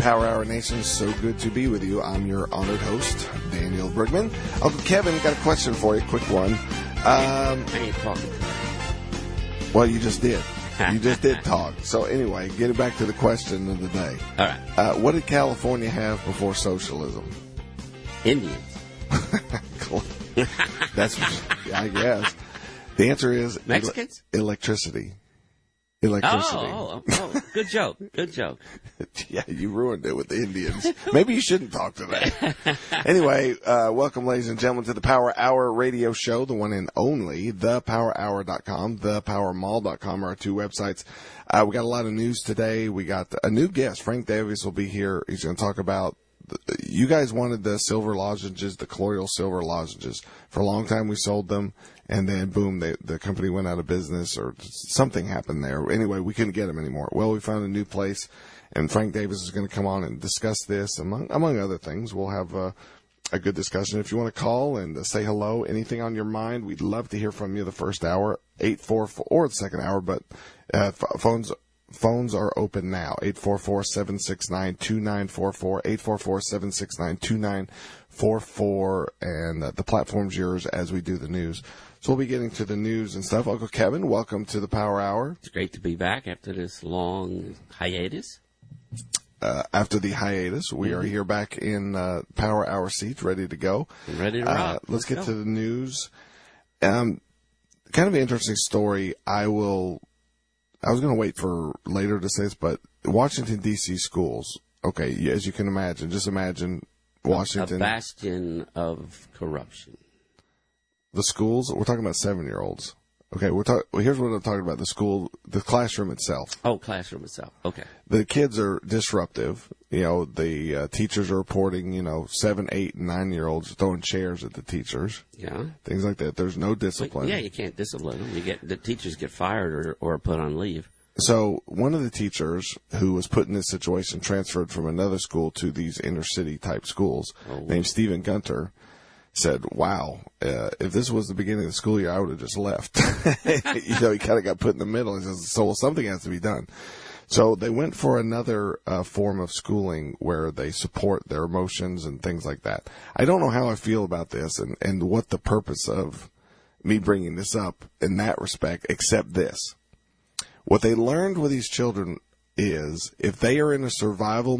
Power Hour Nation. So good to be with you. I'm your honored host, Daniel Brigman. Uncle Kevin, got a question for you, quick one. I ain't talking. Well, you just did. You just did talk. So anyway, getting back to the question of the day. All right. What did California have before socialism? Indians. That's, I guess. The answer is Mexicans? Electricity. Oh, good joke. Good joke. Yeah, you ruined it with the Indians. Maybe you shouldn't talk today. Anyway, welcome, ladies and gentlemen, to the Power Hour radio show, the one and only, thepowerhour.com, thepowermall.com are our two websites. We got a lot of news today. We got a new guest. Frank Davis will be here. He's going to talk about, you guys wanted the silver lozenges, the colloidal silver lozenges. For a long time, we sold them. And then, boom, the company went out of business or something happened there. Anyway, we couldn't get them anymore. Well, we found a new place, and Frank Davis is going to come on and discuss this, among other things. We'll have a good discussion. If you want to call and say hello, anything on your mind, we'd love to hear from you the first hour, 844, or the second hour, but phones are open now, 844-769-2944, 844-769-2944, and the platform's yours as we do the news. So we'll be getting to the news and stuff. Uncle Kevin, welcome to the Power Hour. It's great to be back after this long hiatus. After the hiatus, we are here back in Power Hour seats, ready to go. Ready to rock. Let's get to the news. Kind of an interesting story. I was going to wait for later to say this, but Washington, D.C. schools, okay, as you can imagine, just imagine Washington. A bastion of corruption. The schools, we're talking about 7-year-olds. Okay, here's what I'm talking about, the classroom itself. Oh, classroom itself. Okay. The kids are disruptive. The teachers are reporting, 7, 8, and 9-year-olds throwing chairs at the teachers. Yeah. Things like that. There's no discipline. Yeah, you can't discipline them. The teachers get fired or put on leave. So one of the teachers who was put in this situation transferred from another school to these inner city type schools, named Stephen Gunter, said, wow, if this was the beginning of the school year, I would have just left. He kind of got put in the middle. He says, so something has to be done. So they went for another form of schooling where they support their emotions and things like that. I don't know how I feel about this and what the purpose of me bringing this up in that respect, except this. What they learned with these children is if they are in a survival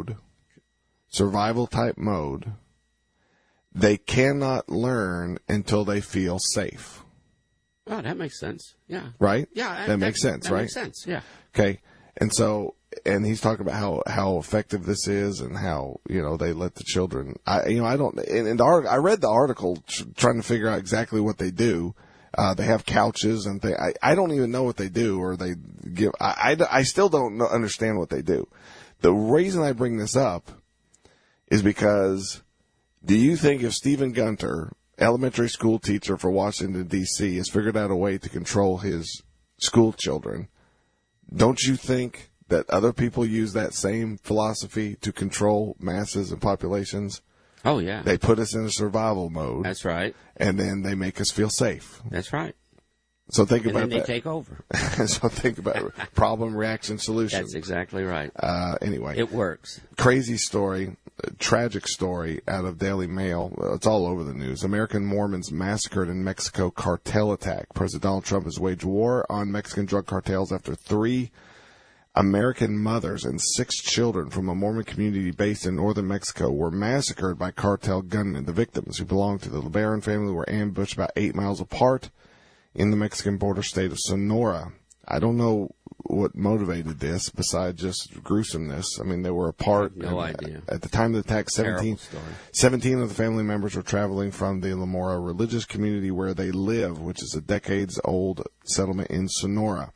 type mode, they cannot learn until they feel safe. Oh, that makes sense. Yeah. Right? Yeah. That makes sense, right? That makes sense, yeah. Okay. And so, and he's talking about how effective this is and how, they let the children, I read the article trying to figure out exactly what they do. They have couches and I don't even know what they do or they give, I still don't understand what they do. The reason I bring this up is because do you think if Stephen Gunter, elementary school teacher for Washington, D.C., has figured out a way to control his school children, don't you think that other people use that same philosophy to control masses and populations? Oh, yeah. They put us in a survival mode. That's right. And then they make us feel safe. That's right. So think about that. And then they take over. So think about it. Problem, reaction, solution. That's exactly right. Anyway. It works. Crazy story, tragic story out of Daily Mail. It's all over the news. American Mormons massacred in Mexico, cartel attack. President Donald Trump has waged war on Mexican drug cartels after 3 American mothers and 6 children from a Mormon community based in northern Mexico were massacred by cartel gunmen. The victims, who belonged to the LeBaron family, were ambushed about 8 miles apart in the Mexican border state of Sonora. I don't know what motivated this besides just gruesomeness. I mean, they were apart. No idea. At the time of the attack, 17 of the family members were traveling from the Lamora religious community where they live, which is a decades-old settlement in Sonora.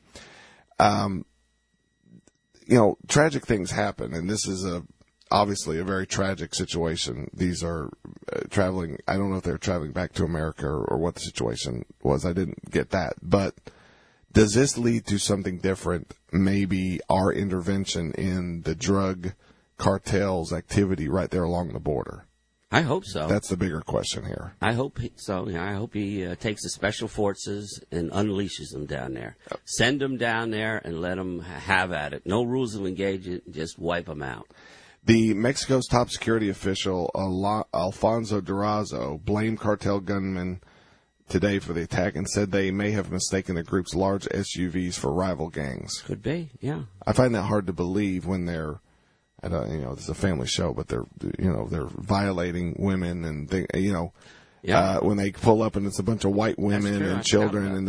Tragic things happen, and this is obviously a very tragic situation. These are traveling. I don't know if they're traveling back to America or what the situation was. I didn't get that. But does this lead to something different? Maybe our intervention in the drug cartels activity right there along the border. I hope so. That's the bigger question here. I hope so. Yeah, I hope he takes the special forces and unleashes them down there. Send them down there and let them have at it. No rules of engagement, just wipe them out. The Mexico's top security official, Alfonso Durazo, blamed cartel gunmen today for the attack and said they may have mistaken the group's large SUVs for rival gangs. Could be, yeah. I find that hard to believe when they're, this is a family show, but they're violating women and they, when they pull up and it's a bunch of white women and children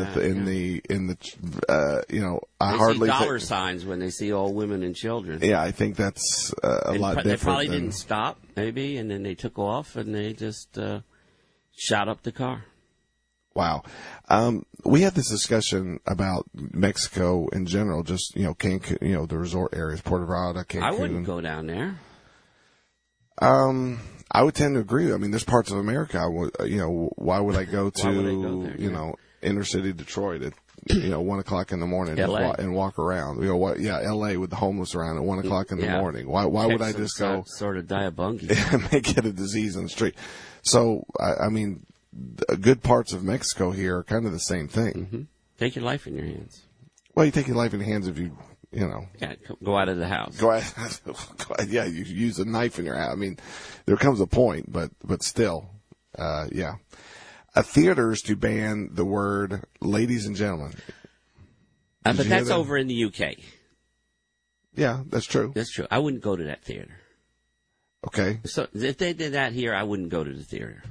I hardly see dollar signs when they see all women and children. Yeah, I think that's a lot different. They probably didn't stop, maybe, and then they took off and they just shot up the car. Wow. We had this discussion about Mexico in general, just, Cancun, the resort areas, Puerto Vallarta, Cancun. I wouldn't go down there. I would tend to agree. I mean, there's parts of America, why would I go to, inner city Detroit at, 1 o'clock in the morning and walk around? LA with the homeless around at 1 o'clock in the morning. Why would I just go? Sort of die of bungie. And make it a disease in the street. So, good parts of Mexico here are kind of the same thing. Mm-hmm. Take your life in your hands. Well, you take your life in your hands if you. Yeah, go out of the house. You use a knife in your house. I mean, there comes a point, but still, yeah. Theaters to ban the word "ladies and gentlemen." But that's over in the UK. Yeah, that's true. That's true. I wouldn't go to that theater. Okay. So if they did that here, I wouldn't go to the theater.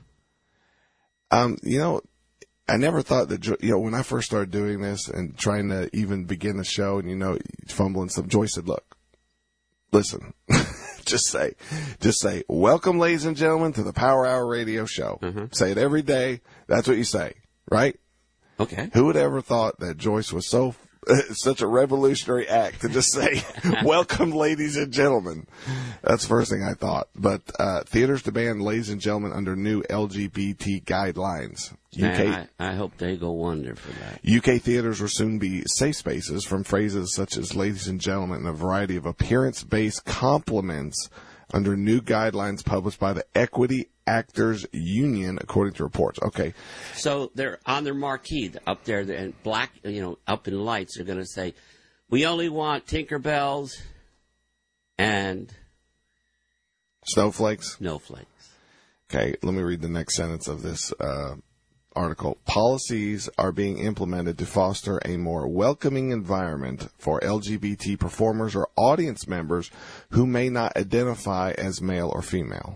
I never thought that, when I first started doing this and trying to even begin the show and, fumbling stuff, Joyce said, look, listen, just say, welcome, ladies and gentlemen, to the Power Hour radio show. Mm-hmm. Say it every day. That's what you say, right? Okay. Who would ever thought that Joyce was such a revolutionary act to just say, welcome, ladies and gentlemen. That's the first thing I thought. But theaters to ban ladies and gentlemen under new LGBT guidelines. Man, I hope they go under for that. UK theaters will soon be safe spaces from phrases such as ladies and gentlemen and a variety of appearance-based compliments under new guidelines published by the Equity Actors Union, according to reports. Okay. So they're on their marquee up there, and black, up in lights, they're going to say, we only want Tinkerbells and Snowflakes. Okay, let me read the next sentence of this article. Policies are being implemented to foster a more welcoming environment for LGBT performers or audience members who may not identify as male or female.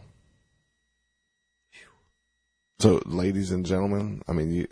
So, ladies and gentlemen, I mean,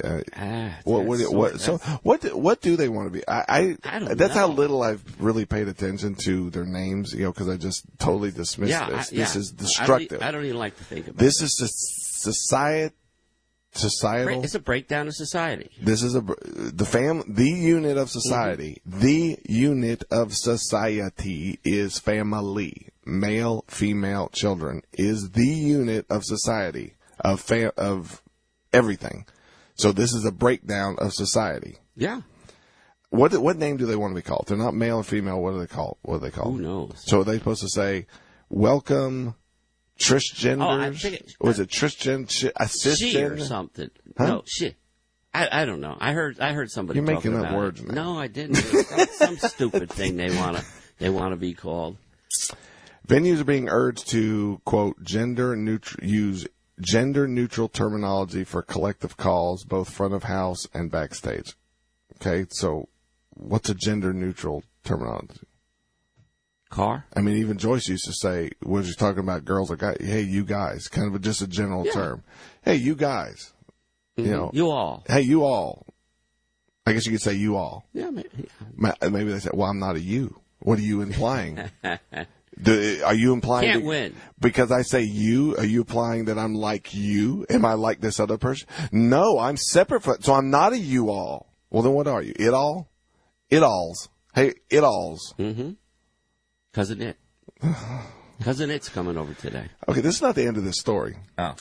what do they want to be? I don't know. How little I've really paid attention to their names, because I just totally dismissed this. This is destructive. I don't even like to think about this. This is societal. It's a breakdown of society. This is the unit of society. Mm-hmm. The unit of society is family. Male, female, children is the unit of society. Of everything. So this is a breakdown of society. Yeah. What name do they want to be called? They're not male or female. What are they called? Who knows? So are they supposed to say, welcome, Trishgenders? Was it Trishgen, cisgender? She or something. Huh? No, she. I don't know. I heard somebody You're talking making about up words, it. man. No, I didn't. Some stupid thing they want to be called. Venues are being urged to, quote, use gender-neutral terminology for collective calls, both front of house and backstage. Okay, so what's a gender-neutral terminology? Car? I mean, even Joyce used to say, when she's talking about girls or guys, hey, you guys, kind of just a general term. Hey, you guys. Mm-hmm. You all. Hey, you all. I guess you could say you all. Yeah, maybe. Maybe they say, well, I'm not a you. What are you implying? Are you implying can't win because I say you? Are you implying that I'm like you? Am I like this other person? No, I'm separate from. So I'm not a you all. Well, then what are you? It all? It alls. Hey, it alls. Mm-hmm. Cousin It. Cousin It's coming over today. Okay, this is not the end of this story. Oh.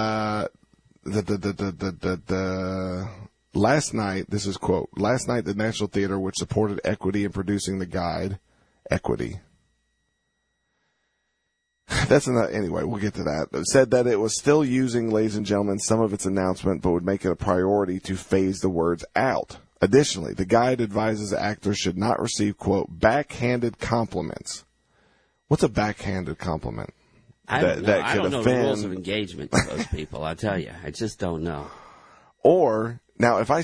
Last night, this is quote. Last night, the National Theater, which supported Equity in producing the guide, Equity. That's not, anyway, we'll get to that. It said that it was still using, ladies and gentlemen, some of its announcement, but would make it a priority to phase the words out. Additionally, the guide advises actors should not receive, quote, backhanded compliments What's a backhanded compliment? I don't know the rules of engagement to those people. I tell you, I just don't know. Or now, if I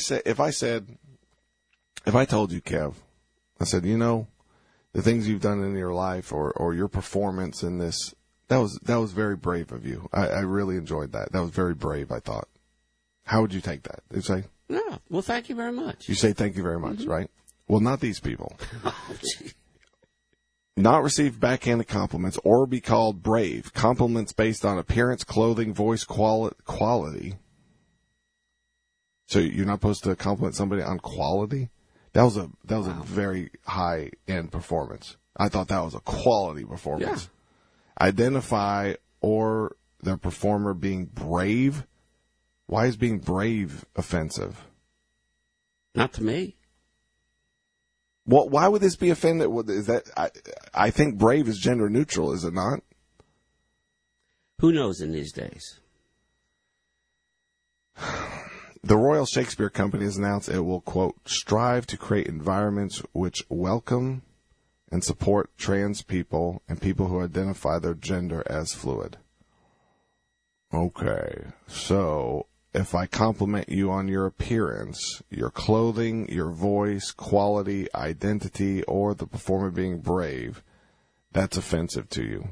told you, Kev, I said, the things you've done in your life or your performance in this, that was very brave of you. I really enjoyed that. That was very brave, I thought. How would you take that? You say, no. Well, thank you very much. You say thank you very much, right? Well, not these people. Oh, gee. Not receive backhanded compliments or be called brave. Compliments based on appearance, clothing, voice, quality. So you're not supposed to compliment somebody on quality? That was a very high end performance. I thought that was a quality performance. Yeah. Identify or the performer being brave. Why is being brave offensive? Not to me. Well, why would this be offended? Is that I think brave is gender neutral, is it not? Who knows in these days? The Royal Shakespeare Company has announced it will, quote, strive to create environments which welcome and support trans people and people who identify their gender as fluid. Okay, so if I compliment you on your appearance, your clothing, your voice, quality, identity, or the performer being brave, that's offensive to you.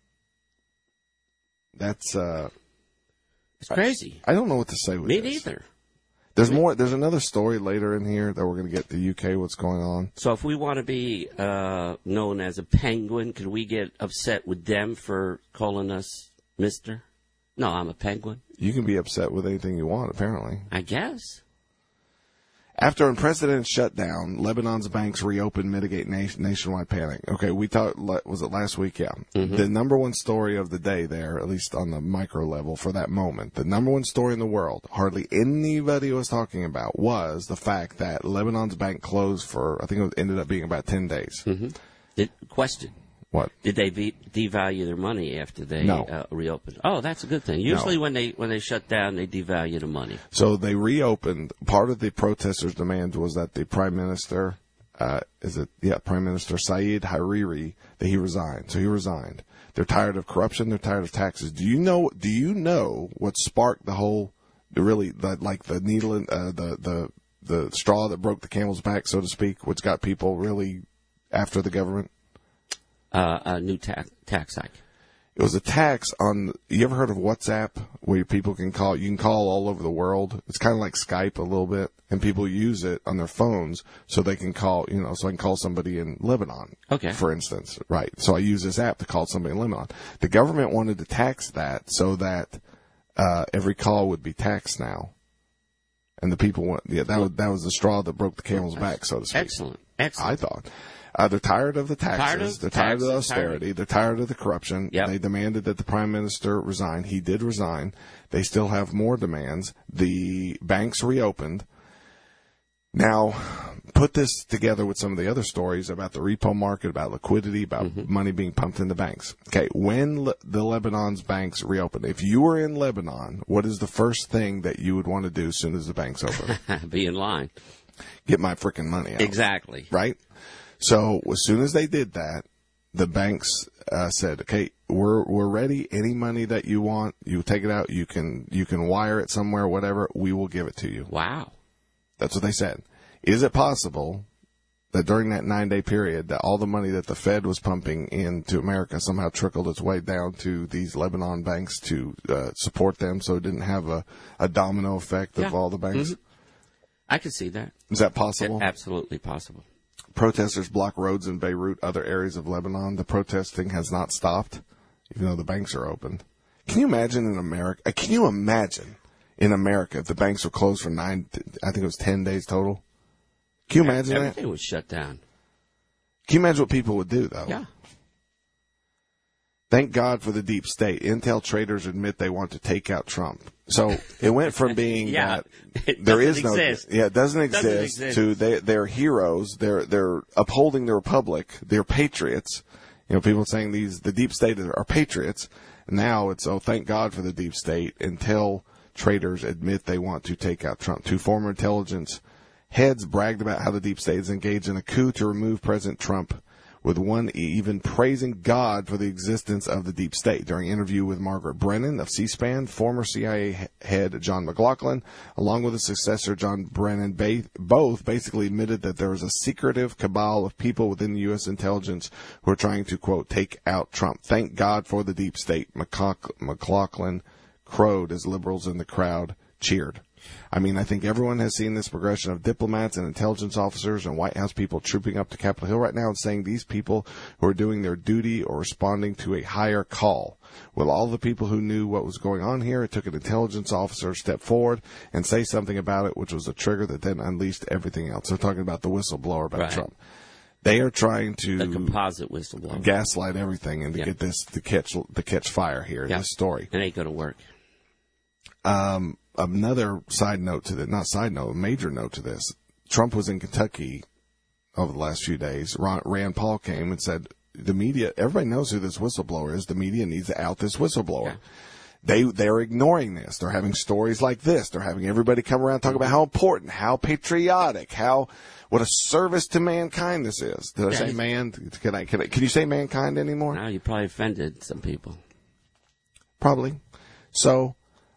That's it's crazy. I don't know what to say with Me this. neither. There's more. There's another story later in here that we're going to get to UK, what's going on. So if we want to be known as a penguin, could we get upset with them for calling us Mr.? No, I'm a penguin. You can be upset with anything you want, apparently. I guess. After unprecedented shutdown, Lebanon's banks reopened, mitigate nationwide panic. Okay, we talked, was it last week? Yeah. Mm-hmm. The number one story of the day there, at least on the micro level for that moment, the number one story in the world, hardly anybody was talking about, was the fact that Lebanon's bank closed for, I think it ended up being about 10 days. Mm-hmm. Question. What? Did they devalue their money after they reopened? Oh, that's a good thing. Usually when they shut down, they devalue the money. So they reopened. Part of the protesters' demand was that the Prime Minister, Prime Minister Saeed Hariri, that he resign. So he resigned. They're tired of corruption. They're tired of taxes. Do you know what sparked the whole, the needle in, the straw that broke the camel's back, so to speak, which got people really after the government? A new tax hike. It was a tax on, you ever heard of WhatsApp, where people can call, you can call all over the world? It's kind of like Skype a little bit, and people use it on their phones so they can call, so I can call somebody in Lebanon, for instance. Right. So I use this app to call somebody in Lebanon. The government wanted to tax that so that every call would be taxed now. And the people want, that was the straw that broke the camel's back, so to speak. Excellent. I thought. They're tired of the taxes. They're tired of the austerity. They're tired of the corruption. Yep. They demanded that the Prime Minister resign. He did resign. They still have more demands. The banks reopened. Now, put this together with some of the other stories about the repo market, about liquidity, about money being pumped into banks. Okay, when the Lebanon's banks reopened, if you were in Lebanon, what is the first thing that you would want to do as soon as the banks open? Be in line. Get my freaking money out. Exactly. Right? So as soon as they did that, the banks said, "Okay, we're ready. Any money that you want, you take it out. You can wire it somewhere, whatever. We will give it to you." Wow, that's what they said. Is it possible that during that 9-day period, that all the money that the Fed was pumping into America somehow trickled its way down to these Lebanon banks to support them, so it didn't have a domino effect of all the banks? Mm-hmm. I could see that. Is that possible? Absolutely possible. Protesters block roads in Beirut, other areas of Lebanon. The protesting has not stopped, even though the banks are open. Can you imagine in America? If the banks were closed for 10 days total? Can you imagine that? Everything was shut down. Can you imagine what people would do, though? Yeah. Thank God for the deep state. Intel traders admit they want to take out Trump. So it went from being that there is no, it doesn't exist to they're heroes. They're upholding the republic. They're patriots. People saying the deep state are patriots. Now it's, thank God for the deep state. Intel traders admit they want to take out Trump. Two former intelligence heads bragged about how the deep state is engaged in a coup to remove President Trump with one even praising God for the existence of the deep state. During an interview with Margaret Brennan of C-SPAN, former CIA head John McLaughlin, along with his successor John Brennan, both basically admitted that there was a secretive cabal of people within the U.S. intelligence who are trying to, quote, take out Trump. Thank God for the deep state, McLaughlin crowed as liberals in the crowd cheered. I mean, I think everyone has seen this progression of diplomats and intelligence officers and White House people trooping up to Capitol Hill right now and saying these people who are doing their duty or responding to a higher call. Well, all the people who knew what was going on here, it took an intelligence officer to step forward and say something about it, which was a trigger that then unleashed everything else. They're talking about the whistleblower about Trump. They are trying to the composite whistleblower gaslight everything and to get this to catch fire here in this story. It ain't going to work. Another side note to that, not side note, a major note to this. Trump was in Kentucky over the last few days. Rand Paul came and said, the media, everybody knows who this whistleblower is. The media needs to out this whistleblower. Yeah. They're ignoring this. They're having stories like this. They're having everybody come around and talk about how important, how patriotic, what a service to mankind this is. Did I say man? Can you say mankind anymore? No, you probably offended some people. Probably. So,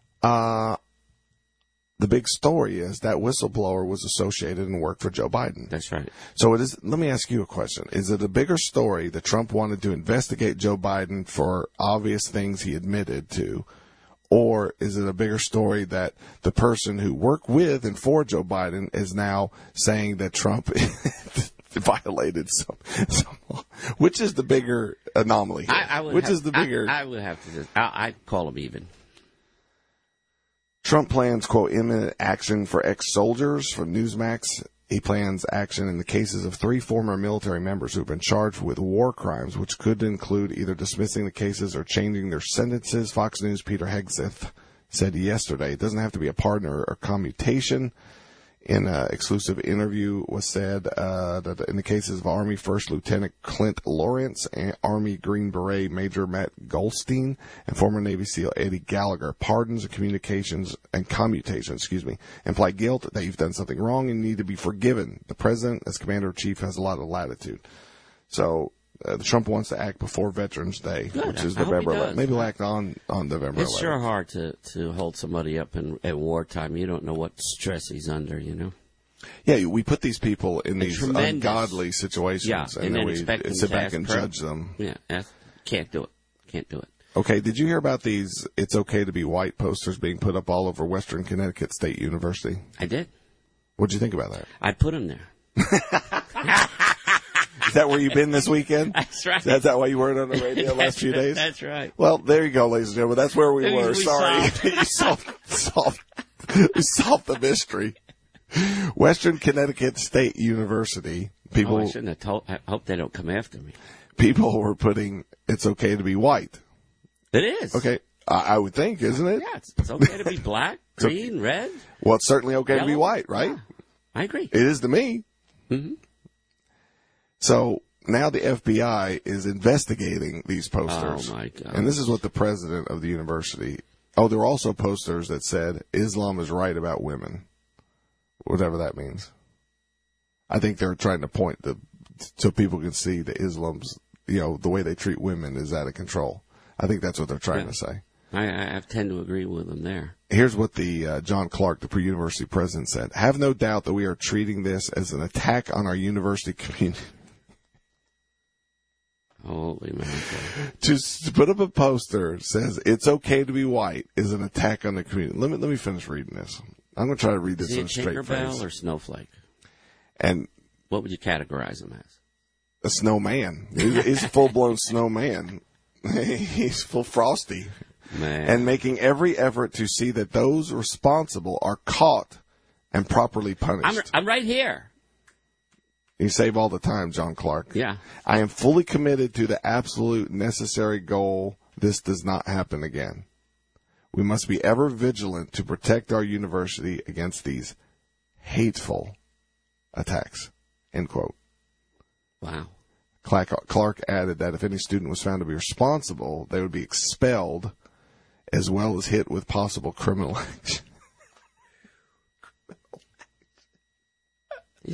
the big story is that whistleblower was associated and worked for Joe Biden. That's right. So let me ask you a question. Is it a bigger story that Trump wanted to investigate Joe Biden for obvious things he admitted to? Or is it a bigger story that the person who worked with and for Joe Biden is now saying that Trump violated some law? Which is the bigger anomaly here? I would have to I'd call him even. Trump plans, quote, imminent action for ex-soldiers from Newsmax. He plans action in the cases of 3 former military members who have been charged with war crimes, which could include either dismissing the cases or changing their sentences. Fox News' Peter Hegseth said yesterday it doesn't have to be a pardon or commutation. In an exclusive interview was said that in the cases of Army First Lieutenant Clint Lawrence and Army Green Beret Major Matt Goldstein and former Navy SEAL Eddie Gallagher, pardons and commutations imply guilt that you've done something wrong and need to be forgiven. The president, as commander-in-chief, has a lot of latitude. So Trump wants to act before Veterans Day, which is November 11th. Maybe he'll act on November 11th. It's sure hard to hold somebody up at wartime. You don't know what stress he's under, you know? Yeah, we put these people in these ungodly situations, and then we sit back and judge them. Yeah, can't do it. Okay, did you hear about these "It's Okay to Be White" posters being put up all over Western Connecticut State University? I did. What'd you think about that? I put them there. Is that where you've been this weekend? That's right. Is that why you weren't on the radio the last few days? That's right. Well, there you go, ladies and gentlemen. That's where we were. Sorry. You solved the mystery. Western Connecticut State University. People. I shouldn't have told. I hope they don't come after me. People were putting "It's okay to be white." It is. Okay. I would think, isn't it? Yeah, it's okay to be black, green, red. Well, it's certainly okay to be white, right? Yeah, I agree. It is to me. Mm-hmm. So now the FBI is investigating these posters. Oh, my God. And this is what the president of the university... Oh, there were also posters that said, Islam is right about women. Whatever that means. I think they're trying to point so people can see that Islam's, the way they treat women is out of control. I think that's what they're trying to say. I tend to agree with them there. Here's what the John Clark, the pre-university president, said. Have no doubt that we are treating this as an attack on our university community. Holy man. To put up a poster that says "It's okay to be white" is an attack on the community. Let me finish reading this. I'm going to try to read this in a straight face. Tinkerbell or Snowflake? And what would you categorize him as? A snowman. He's a full-blown snowman. He's full frosty. Man. And making every effort to see that those responsible are caught and properly punished. I'm right here. You save all the time, John Clark. Yeah. I am fully committed to the absolute necessary goal. This does not happen again. We must be ever vigilant to protect our university against these hateful attacks. End quote. Wow. Clark added that if any student was found to be responsible, they would be expelled as well as hit with possible criminal action. These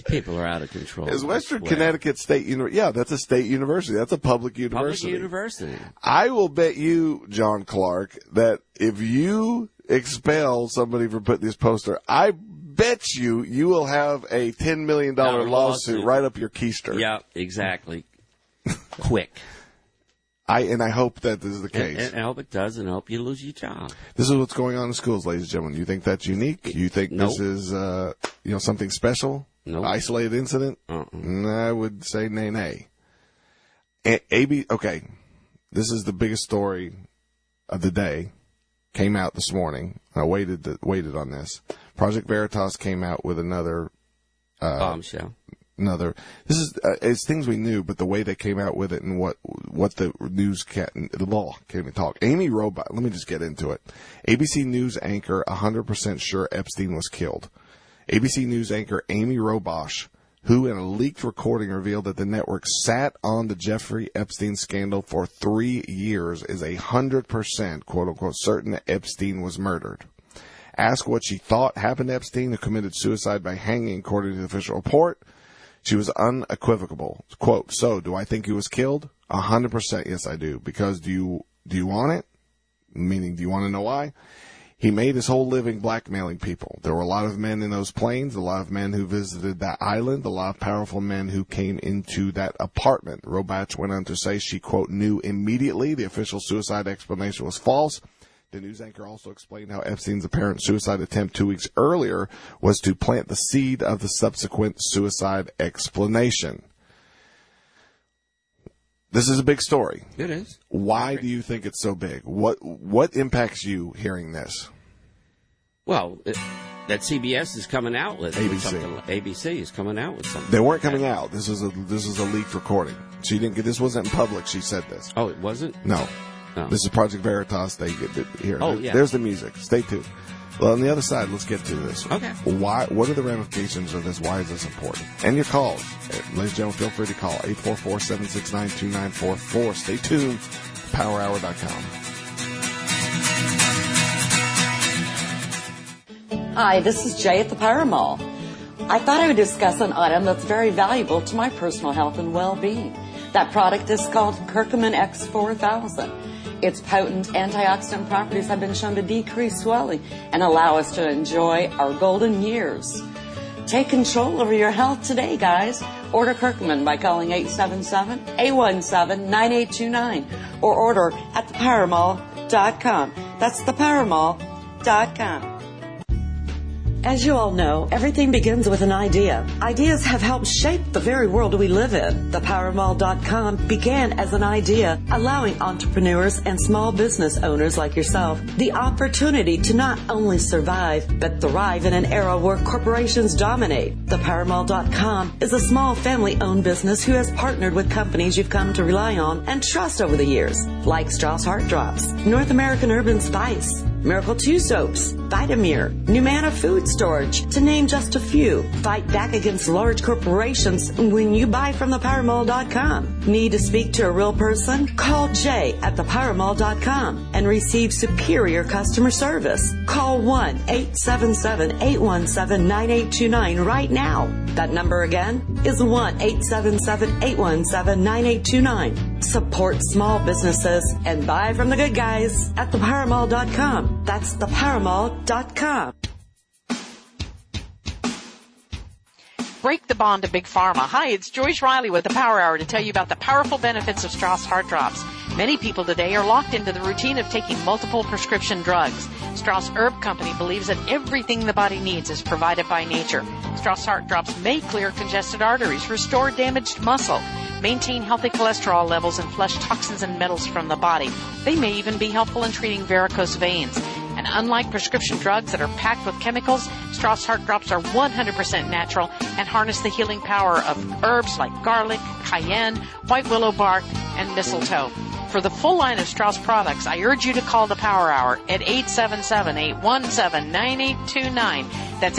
People are out of control. Is Western Connecticut State University? Yeah, that's a state university. That's a public university. Public university. I will bet you, John Clark, that if you expel somebody for putting this poster, I bet you will have a $10 million lawsuit right up your keister. Yeah, exactly. Quick. I hope that this is the case. And I hope it does, and I hope you lose your job. This is what's going on in schools, ladies and gentlemen. You think that's unique? You think this is, something special? Nope. Isolated incident? I would say nay. Okay. This is the biggest story of the day. Came out this morning. I waited on this. Project Veritas came out with another bombshell. It's things we knew, but the way they came out with it and what the news can't even talk. Amy Robach, let me just get into it. ABC News anchor 100% sure Epstein was killed. ABC News anchor Amy Robach, who in a leaked recording revealed that the network sat on the Jeffrey Epstein scandal for 3 years, is 100% quote unquote certain that Epstein was murdered. Asked what she thought happened to Epstein, who committed suicide by hanging, according to the official report, she was unequivocal. Quote, so do I think he was killed? 100% yes, I do. Because do you want it? Meaning, do you want to know why? He made his whole living blackmailing people. There were a lot of men in those planes, a lot of men who visited that island, a lot of powerful men who came into that apartment. Robach went on to say she, quote, knew immediately the official suicide explanation was false. The news anchor also explained how Epstein's apparent suicide attempt 2 weeks earlier was to plant the seed of the subsequent suicide explanation. This is a big story. It is. Why do you think it's so big? What impacts you hearing this? Well, that CBS is coming out with ABC. ABC is coming out with something. They weren't coming out. This is a leaked recording. She didn't get. This wasn't in public. She said this. Oh, it wasn't? No. Oh. This is Project Veritas. They get it here. Oh, yeah. There's the music. Stay tuned. Well, on the other side, let's get to this. Okay. What are the ramifications of this? Why is this important? And your calls. Ladies and gentlemen, feel free to call 844-769-2944. Stay tuned. PowerHour.com. Hi, this is Jay at the Power Mall. I thought I would discuss an item that's very valuable to my personal health and well-being. That product is called Curcumin X4000. Its potent antioxidant properties have been shown to decrease swelling and allow us to enjoy our golden years. Take control over your health today, guys. Order Curcumin by calling 877-817-9829 or order at thepowermall.com. That's thepowermall.com. As you all know, everything begins with an idea. Ideas have helped shape the very world we live in. ThePowerMall.com began as an idea, allowing entrepreneurs and small business owners like yourself the opportunity to not only survive, but thrive in an era where corporations dominate. ThePowerMall.com is a small family-owned business who has partnered with companies you've come to rely on and trust over the years, like Strauss Heart Drops, North American Urban Spice, Miracle 2 Soaps, Vitamir, Numana Food Storage, to name just a few. Fight back against large corporations when you buy from thepowermall.com. Need to speak to a real person? Call Jay at thepowermall.com and receive superior customer service. Call 1-877-817-9829 right now. That number again is 1-877-817-9829. Support small businesses and buy from the good guys at thepowermall.com. That's thepowermall.com. Break the bond to Big Pharma. Hi, it's Joyce Riley with the Power Hour to tell you about the powerful benefits of Strauss Heart Drops. Many people today are locked into the routine of taking multiple prescription drugs. Strauss Herb Company believes that everything the body needs is provided by nature. Strauss Heart Drops may clear congested arteries, restore damaged muscle, maintain healthy cholesterol levels, and flush toxins and metals from the body. They may even be helpful in treating varicose veins. And unlike prescription drugs that are packed with chemicals, Strauss Heart Drops are 100% natural and harness the healing power of herbs like garlic, cayenne, white willow bark, and mistletoe. For the full line of Strauss products, I urge you to call the Power Hour at 877-817-9829. That's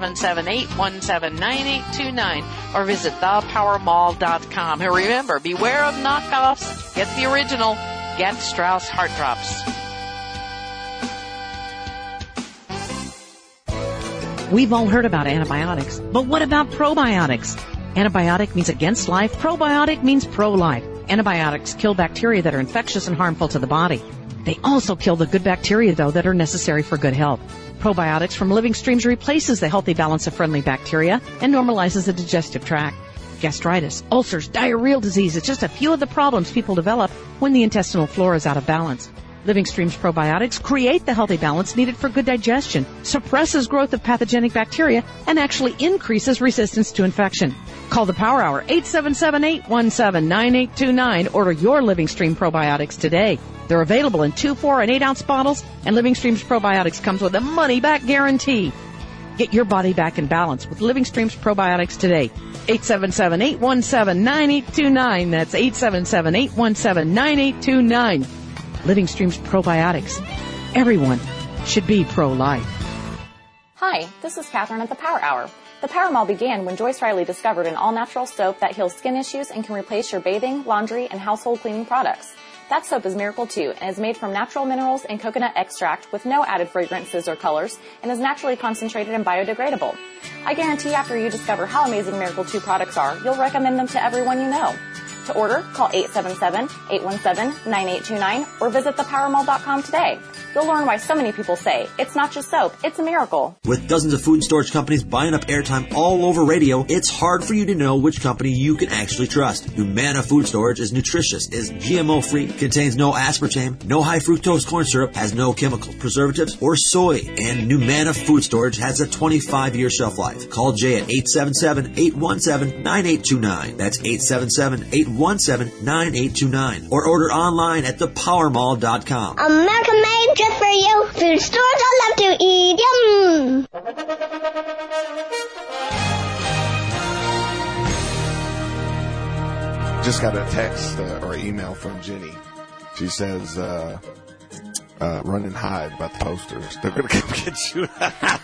877-817-9829. Or visit thepowermall.com. And remember, beware of knockoffs. Get the original. Get Strauss Heart Drops. We've all heard about antibiotics, but what about probiotics? Antibiotic means against life. Probiotic means pro-life. Antibiotics kill bacteria that are infectious and harmful to the body. They also kill the good bacteria, though, that are necessary for good health. Probiotics from living streams replaces the healthy balance of friendly bacteria and normalizes the digestive tract. Gastritis, ulcers, diarrheal disease is just a few of the problems people develop when the intestinal flora is out of balance. Living Streams probiotics create the healthy balance needed for good digestion, suppresses growth of pathogenic bacteria, and actually increases resistance to infection. Call the Power Hour, 877-817-9829. Order your Living Stream probiotics today. They're available in 2, 4, and 8-ounce bottles, and Living Streams probiotics comes with a money-back guarantee. Get your body back in balance with Living Streams probiotics today. 877-817-9829. That's 877-817-9829. Living Streams probiotics. Everyone should be pro-life. Hi, this is Catherine at the Power Hour. The Power Mall began when Joyce Riley discovered an all-natural soap that heals skin issues and can replace your bathing, laundry, and household cleaning products. That soap is Miracle 2 and is made from natural minerals and coconut extract with no added fragrances or colors and is naturally concentrated and biodegradable. I guarantee after you discover how amazing Miracle 2 products are, you'll recommend them to everyone you know. To order, call 877-817-9829 or visit thepowermall.com today. You'll learn why so many people say, it's not just soap, it's a miracle. With dozens of food storage companies buying up airtime all over radio, it's hard for you to know which company you can actually trust. Humana Food Storage is nutritious, is GMO-free, contains no aspartame, no high fructose corn syrup, has no chemicals, preservatives, or soy. And Humana Food Storage has a 25-year shelf life. Call Jay at 877-817-9829. That's 877-817-9829. Or order online at thepowermall.com. America made just for you. Food stores I love to eat. Yum. Just got a text or email from Jenny. She says, run and hide about the posters. They're going to come get you.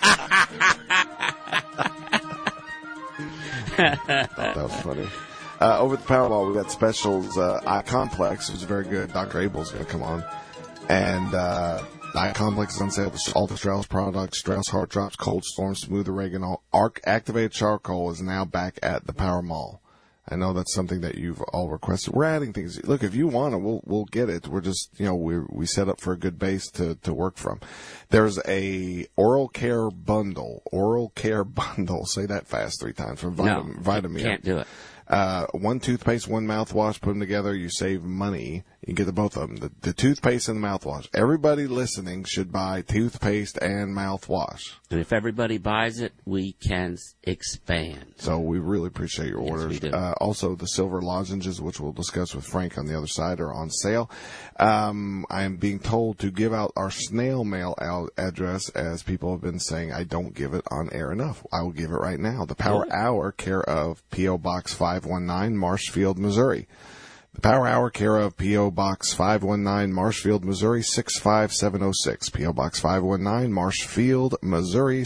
Thought that was funny. Over at the Powerball, we got specials. iComplex, which is very good. Dr. Abel's going to come on. And iComplex is on sale with all the Strauss products. Strauss Heart Drops, Cold Storm, Smooth Oregano, Arc Activated Charcoal is now back at the Power Mall. I know that's something that you've all requested. We're adding things. Look, if you want it, we'll get it. We're just, we set up for a good base to work from. There's a oral care bundle. Say that fast 3 times from Vitamin. Can't do it. One toothpaste, one mouthwash, put them together, you save money. You can get both of them. The toothpaste and the mouthwash. Everybody listening should buy toothpaste and mouthwash. And if everybody buys it, we can expand. So we really appreciate your orders. Yes, we do. Also, the silver lozenges, which we'll discuss with Frank on the other side, are on sale. I am being told to give out our snail mail address, as people have been saying I don't give it on air enough. I will give it right now. The Power Hour, care of P.O. Box 519, Marshfield, Missouri. The Power Hour, care of P.O. Box 519, Marshfield, Missouri, 65706. P.O. Box 519, Marshfield, Missouri,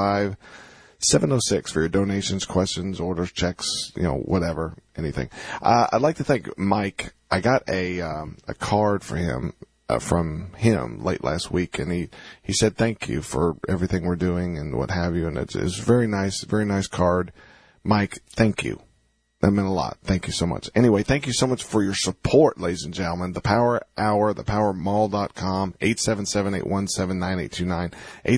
65706 for your donations, questions, orders, checks, whatever, anything. I'd like to thank Mike. I got a card for him, from him late last week, and he said thank you for everything we're doing and what have you, and it's very nice card. Mike, thank you. That meant a lot. Thank you so much. Anyway, thank you so much for your support, ladies and gentlemen. The Power Hour, thepowermall.com, 877-817-9829,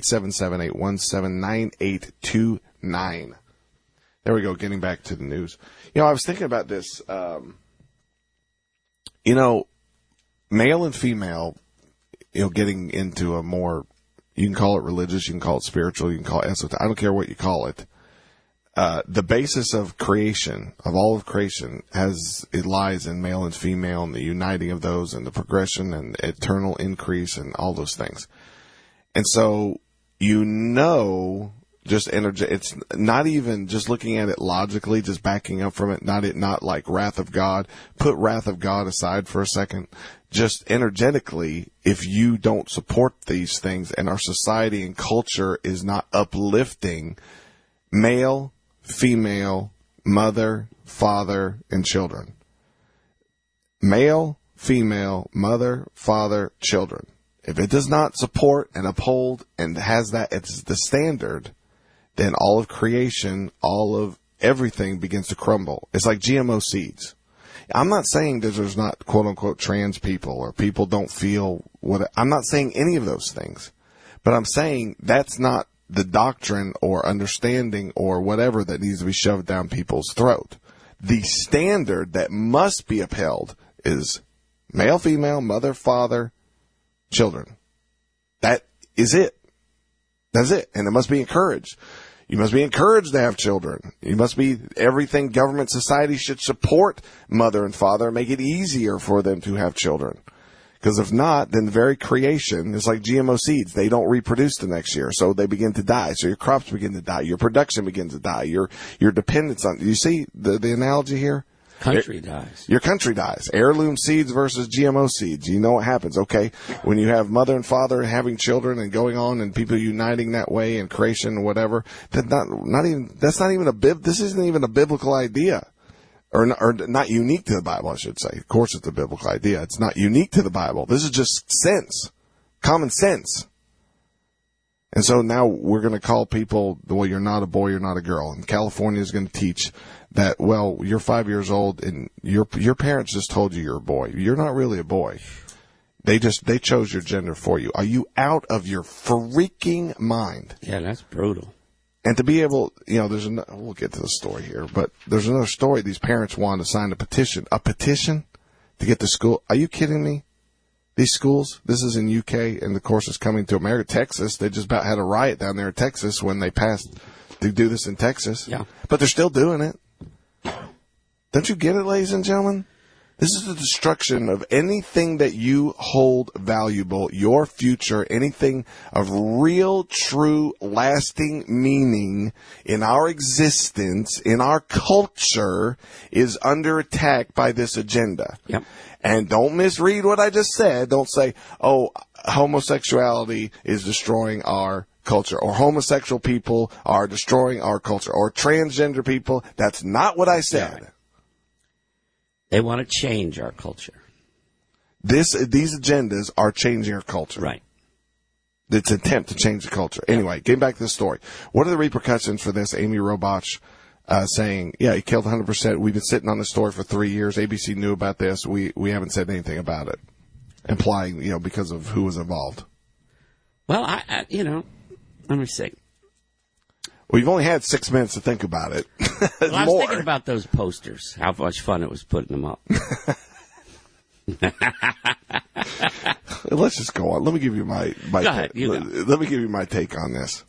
877-817-9829. There we go, getting back to the news. I was thinking about this, male and female, getting into a more, you can call it religious, you can call it spiritual, you can call it esoteric, I don't care what you call it. The basis of creation, of all of creation, it lies in male and female and the uniting of those and the progression and eternal increase and all those things. And so, just energy, it's not even just looking at it logically, just backing up from it, not like wrath of God. Put wrath of God aside for a second. Just energetically, if you don't support these things and our society and culture is not uplifting male, female, mother, father, and children. Male, female, mother, father, children. If it does not support and uphold and has that, it's the standard, then all of creation, all of everything begins to crumble. It's like GMO seeds. I'm not saying that there's not quote unquote trans people or people don't feel what, I'm not saying any of those things, but I'm saying that's not the doctrine or understanding or whatever that needs to be shoved down people's throat. The standard that must be upheld is male, female, mother, father, children. That is it. That's it. And it must be encouraged. You must be encouraged to have children. You must be, everything government society should support mother and father and make it easier for them to have children. Because if not, then the very creation is like GMO seeds. They don't reproduce the next year, so they begin to die. So your crops begin to die. Your production begins to die. Your dependence on, you see the analogy here? Country dies. Your country dies. Heirloom seeds versus GMO seeds. You know what happens, okay? When you have mother and father having children and going on and people uniting that way and creation and whatever, this isn't even a biblical idea. Or not unique to the Bible, I should say. Of course it's a biblical idea. It's not unique to the Bible. This is just sense. Common sense. And so now we're going to call people, well, you're not a boy, you're not a girl. And California is going to teach that, well, you're 5 years old and your parents just told you you're a boy. You're not really a boy. They chose your gender for you. Are you out of your freaking mind? Yeah, that's brutal. And to be able, we'll get to the story here, but there's another story. These parents wanted to sign a petition to get to school. Are you kidding me? These schools, this is in UK, and of course it's coming to America. Texas, they just about had a riot down there in Texas when they passed to do this in Texas. Yeah. But they're still doing it. Don't you get it, ladies and gentlemen? This is the destruction of anything that you hold valuable, your future, anything of real, true, lasting meaning in our existence, in our culture, is under attack by this agenda. Yep. And don't misread what I just said. Don't say, oh, homosexuality is destroying our culture, or homosexual people are destroying our culture, or transgender people. That's not what I said. Yeah. They want to change our culture. These agendas are changing our culture. Right. It's an attempt to change the culture. Anyway, getting back to the story. What are the repercussions for this? Amy Robach saying, yeah, he killed 100%. We've been sitting on this story for 3 years. ABC knew about this. We haven't said anything about it. Implying, because of who was involved. Well, I let me see. Well, you've only had 6 minutes to think about it. Well, I was thinking about those posters, how much fun it was putting them up. Let's just go on. Let me give you my go ahead, let me give you my take on this.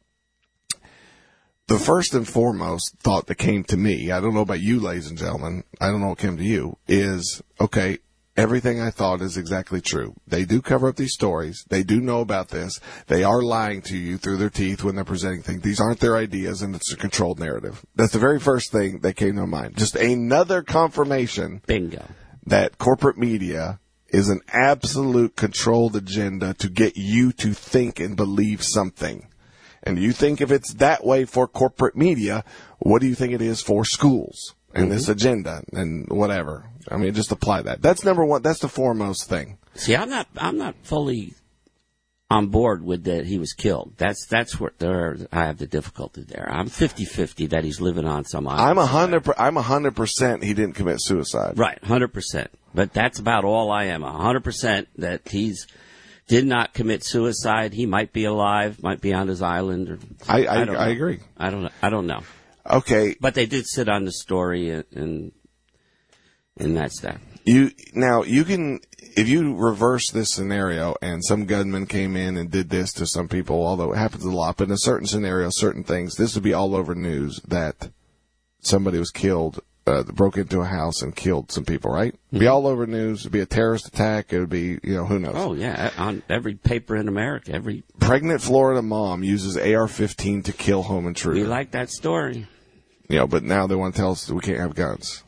The first and foremost thought that came to me, I don't know about you, ladies and gentlemen, I don't know what came to you, is, okay, everything I thought is exactly true. They do cover up these stories. They do know about this. They are lying to you through their teeth when they're presenting things. These aren't their ideas, and it's a controlled narrative. That's the very first thing that came to my mind. Just another confirmation. Bingo. That corporate media is an absolute controlled agenda to get you to think and believe something. And you think if it's that way for corporate media, what do you think it is for schools and this agenda and whatever? I mean, just apply that. That's number one. That's the foremost thing. See, I'm not fully on board with that he was killed. That's where I have the difficulty there. I'm 50-50 that he's living on some island. I'm 100% he didn't commit suicide. Right, 100%. But that's about all I am. 100% that he's did not commit suicide. He might be alive, might be on his island. Or I agree. I don't know. Okay. But they did sit on the story, and that's that. You can, if you reverse this scenario and some gunman came in and did this to some people, although it happens a lot, but in a certain scenario, certain things, this would be all over news that somebody was killed, broke into a house and killed some people, right? It'd be all over news. It'd be a terrorist attack. It would be, who knows? Oh, yeah, on every paper in America. Every pregnant Florida mom uses AR-15 to kill home intruder. We like that story. But now they want to tell us that we can't have guns.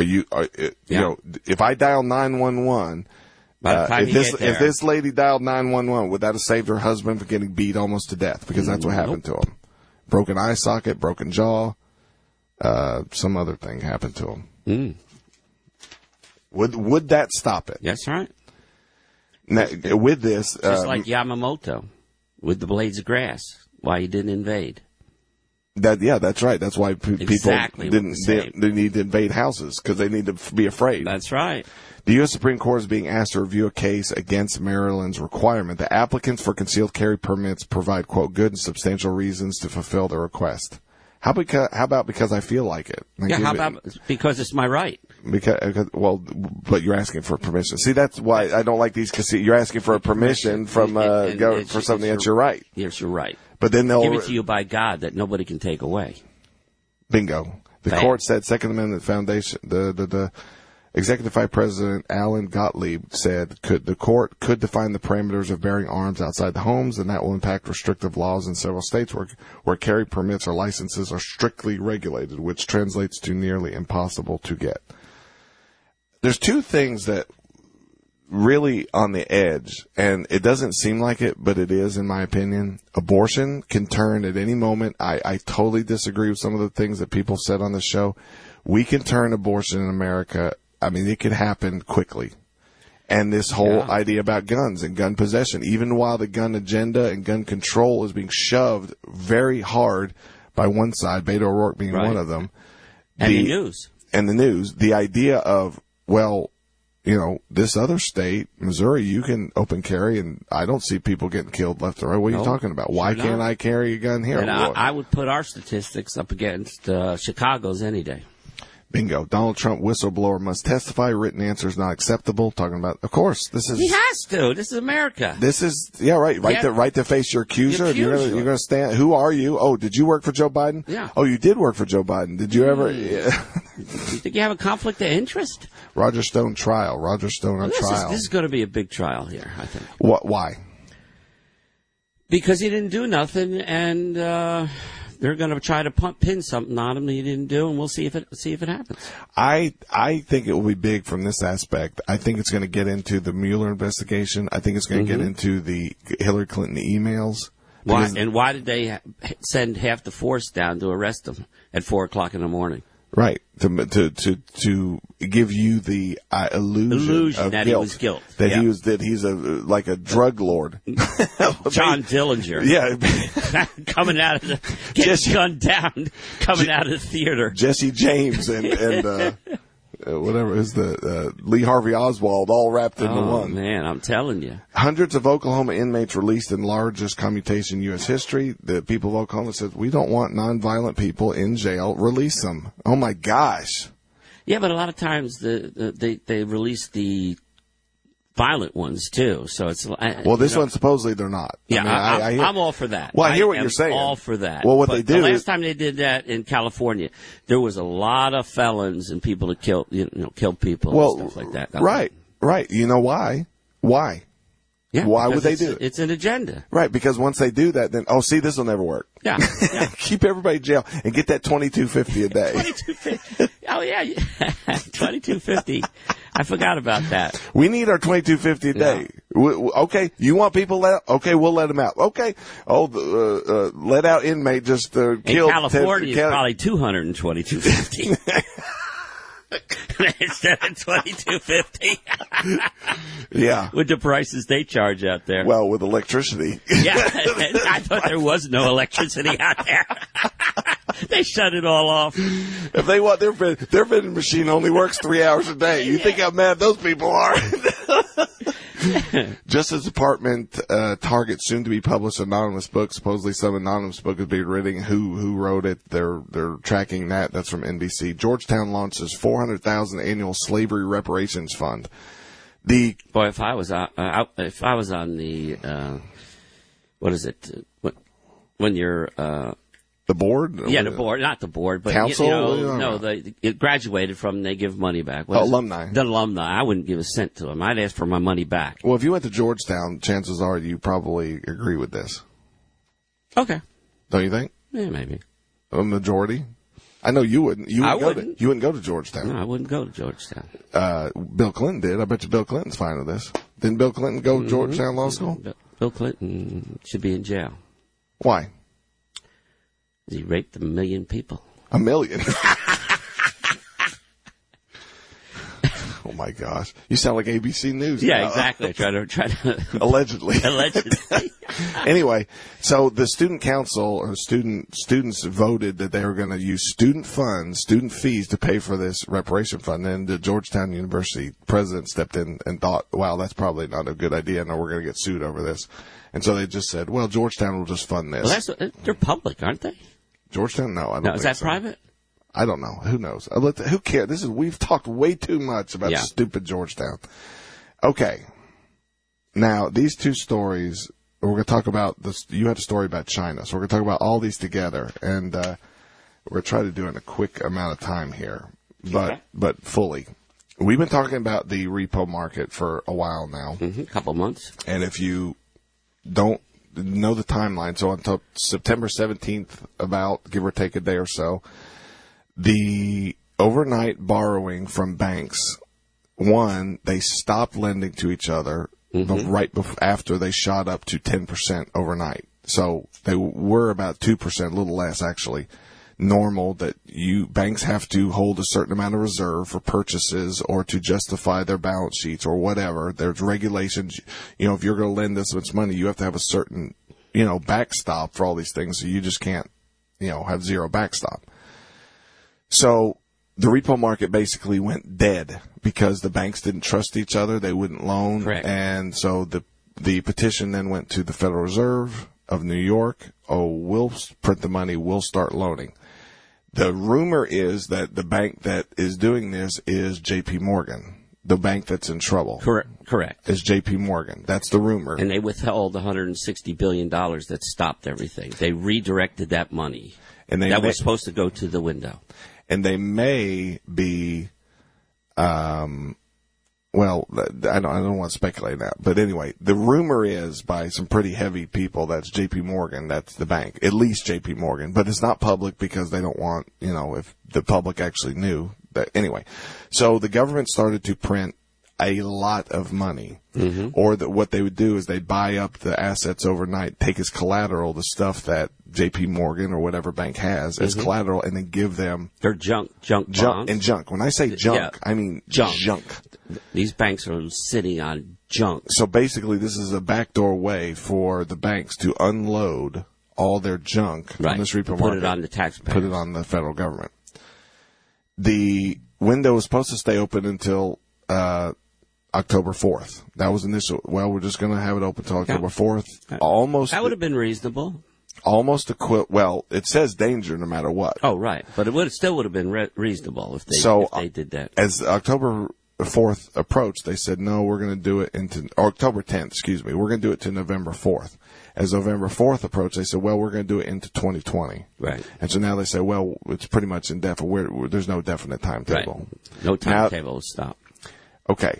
If I dial 911, if this lady dialed 911, would that have saved her husband from getting beat almost to death? Because that's what happened to him. Broken eye socket, broken jaw, some other thing happened to him. Would that stop it? That's right. Now, with this, just like Yamamoto with the blades of grass, why he didn't invade. That's right. That's why Exactly people they need to invade houses because they need to be afraid. That's right. The U.S. Supreme Court is being asked to review a case against Maryland's requirement that applicants for concealed carry permits provide, quote, good and substantial reasons to fulfill their request. How about because I feel like it? How about because it's my right? But you're asking for permission. See, that's why I don't like these casinos. You're asking for a permission from for something that's your right. Yes, you're right. But then they'll give it to you by God that nobody can take away. Bingo. The court said Second Amendment Foundation, the Executive Vice President Alan Gottlieb said the court could define the parameters of bearing arms outside the homes, and that will impact restrictive laws in several states where carry permits or licenses are strictly regulated, which translates to nearly impossible to get. There's two things that really on the edge, and it doesn't seem like it, but it is, in my opinion. Abortion can turn at any moment. I totally disagree with some of the things that people said on the show. We can turn abortion in America. I mean, it could happen quickly. And this whole idea about guns and gun possession, even while the gun agenda and gun control is being shoved very hard by one side, Beto O'Rourke being one of them. And the news. And the news. The idea of, well, you know, this other state, Missouri, you can open carry, and I don't see people getting killed left or right. What are you talking about? Why can't I carry a gun here? And I would put our statistics up against Chicago's any day. Bingo. Donald Trump whistleblower must testify. Written answer is not acceptable. Talking about, of course, this is. He has to. This is America. This is, right to face your accuser. You're going to stand. Who are you? Oh, did you work for Joe Biden? Yeah. Oh, you did work for Joe Biden. Did you ever? You think you have a conflict of interest? Roger Stone trial. Roger Stone on trial. This is going to be a big trial here, I think. Why? Because he didn't do nothing, and they're going to try to pin something on him that he didn't do, and we'll see if it happens. I think it will be big from this aspect. I think it's going to get into the Mueller investigation. I think it's going to get into the Hillary Clinton emails. Why did they send half the force down to arrest him at 4:00 in the morning? Right, to give you the illusion of that guilt, he was guilt, that he's like a drug lord, John Dillinger, coming out of getting gunned down, coming out of the theater, Jesse James and whatever is the Lee Harvey Oswald, all wrapped into one. Oh man, I'm telling you. Hundreds of Oklahoma inmates released in largest commutation in U.S. history. The people of Oklahoma said, we don't want nonviolent people in jail. Release them. Oh my gosh. Yeah, but a lot of times they release the violent ones too. So it's this one supposedly they're not. Yeah, I mean, I'm all for that. Well, I hear what you're saying. All for that. Well, they do. The last time they did that in California, there was a lot of felons and people that killed people and stuff like that. Right. You know why? Why? Yeah. Why would they do it? It's an agenda. Right, because once they do that, then this will never work. Yeah. Keep everybody in jail and get that $22.50 a day. $22.50. Oh yeah, $22.50. I forgot about that. We need our $22.50 a day. Okay, you want people let? Okay, we'll let them out. Okay, let out inmate just killed. In California, it's probably $222.50. Instead of $22.50. Yeah. With the prices they charge out there. Well, with electricity. Yeah. I thought there was no electricity out there. They shut it all off. If they want, their vending machine only works 3 hours a day. You think how mad those people are? Justice Department targets soon to be published anonymous book. Supposedly some anonymous book is being written. Who wrote it? They're tracking that. That's from NBC. Georgetown launches $400,000 annual slavery reparations fund. If I was on the what is it? When you're the board? Yeah, the board, not the board, but council. It graduated from. They give money back. Alumni. The alumni. I wouldn't give a cent to them. I'd ask for my money back. Well, if you went to Georgetown, chances are you probably agree with this. Okay. Don't you think? Yeah, maybe. A majority. I know you wouldn't. You wouldn't go to Georgetown. No, I wouldn't go to Georgetown. Bill Clinton did. I bet you Bill Clinton's fine with this. Didn't Bill Clinton go to Georgetown Law School? Bill Clinton should be in jail. Why? He raped 1 million people. 1 million? Oh, my gosh. You sound like ABC News. Yeah, now. exactly. Try to Allegedly. allegedly. Anyway, so the student council or students voted that they were going to use student funds, student fees to pay for this reparation fund. And the Georgetown University president stepped in and thought, wow, that's probably not a good idea. No, we're going to get sued over this. And so they just said, well, Georgetown will just fund this. Well, they're public, aren't they? Georgetown? No, I don't No, think is that so. private? I don't know. Who knows? Who cares? We've talked way too much about Yeah. stupid Georgetown. Okay. Now, these two stories, we're going to talk about this. You had a story about China, so we're going to talk about all these together, and we're going to try to do it in a quick amount of time here, but fully. We've been talking about the repo market for a while now. A couple months. And if you don't know the timeline, so until September 17th, about give or take a day or so, the overnight borrowing from banks, one, they stopped lending to each other after they shot up to 10% overnight. So they were about 2%, a little less actually, normal that banks have to hold a certain amount of reserve for purchases or to justify their balance sheets or whatever. There's regulations. If you're going to lend this much money, you have to have a certain, backstop for all these things. So you just can't, have zero backstop. So the repo market basically went dead because the banks didn't trust each other. They wouldn't loan. Correct. And so the petition then went to the Federal Reserve of New York. Oh, we'll print the money. We'll start loaning. The rumor is that the bank that is doing this is J.P. Morgan. The bank that's in trouble. Correct. Is J.P. Morgan. That's the rumor. And they withheld $160 billion that stopped everything. They redirected that money. And that was supposed to go to the window. And they may be, well, I don't want to speculate that. But anyway, the rumor is by some pretty heavy people that's J.P. Morgan, that's the bank, at least J.P. Morgan. But it's not public because they don't want, if the public actually knew. Anyway, so the government started to print a lot of money. Or what they would do is they'd buy up the assets overnight, take as collateral the stuff that J.P. Morgan or whatever bank has as collateral, and then give them their junk bonds. And junk. When I say junk, I mean junk. These banks are sitting on junk. So basically, this is a backdoor way for the banks to unload all their junk on this repo market. Put it on the taxpayers. Put it on the federal government. The window was supposed to stay open until October 4th. That was initial. Well, we're just going to have it open until October 4th. Almost. That would have been reasonable. Almost well, it says danger no matter what. Oh, right. But it still would have been reasonable if they did that. As October 4th approached, they said, no, we're going to do it October 10th, we're going to do it to November 4th. As November 4th approached, they said, well, we're going to do it into 2020. Right. And so now they say, well, it's pretty much indefinite. There's no definite timetable. Right. No timetable to stop. Okay.